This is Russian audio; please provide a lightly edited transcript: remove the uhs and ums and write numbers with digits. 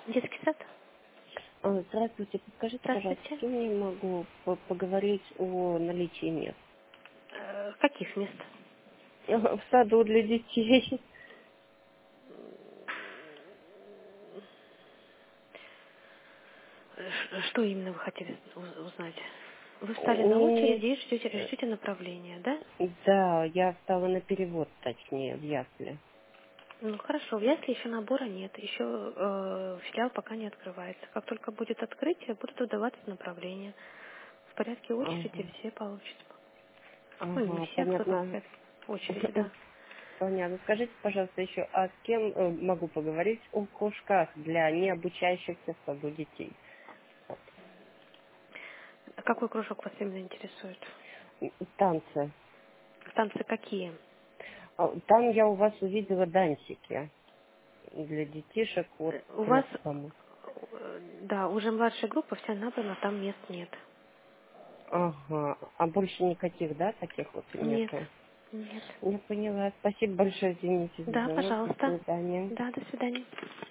Детский сад? Здравствуйте, подскажите, пожалуйста, с Здравствуйте. кем я могу поговорить о наличии мест? Каких мест? В саду для детей. Что именно вы хотели узнать? Вы встали на Нет, очереди и ждете направления, да? да, я стала на перевод, точнее, в ясли. Ну хорошо, в ясли еще набора нет, еще филиал пока не открывается. Как только будет открытие, будут выдаваться направления. В порядке очереди Ага, все получат. Ну, не ага, все, кто-то в понятно. порядке очереди, да. Понятно. Скажите, пожалуйста, еще, а с кем могу поговорить о кружках для необучающихся в саду детей? А какой кружок вас именно интересует? Танцы. Танцы какие? Там я у вас увидела дансики для детишек от У вас, 3, по-моему. да, уже младшая группа, вся набрана, там мест нет. Ага. А больше никаких, да, таких вот Нет, нету? нет. Я поняла. Спасибо большое, извините за Да, звонок. До пожалуйста. свидания. Да, до свидания.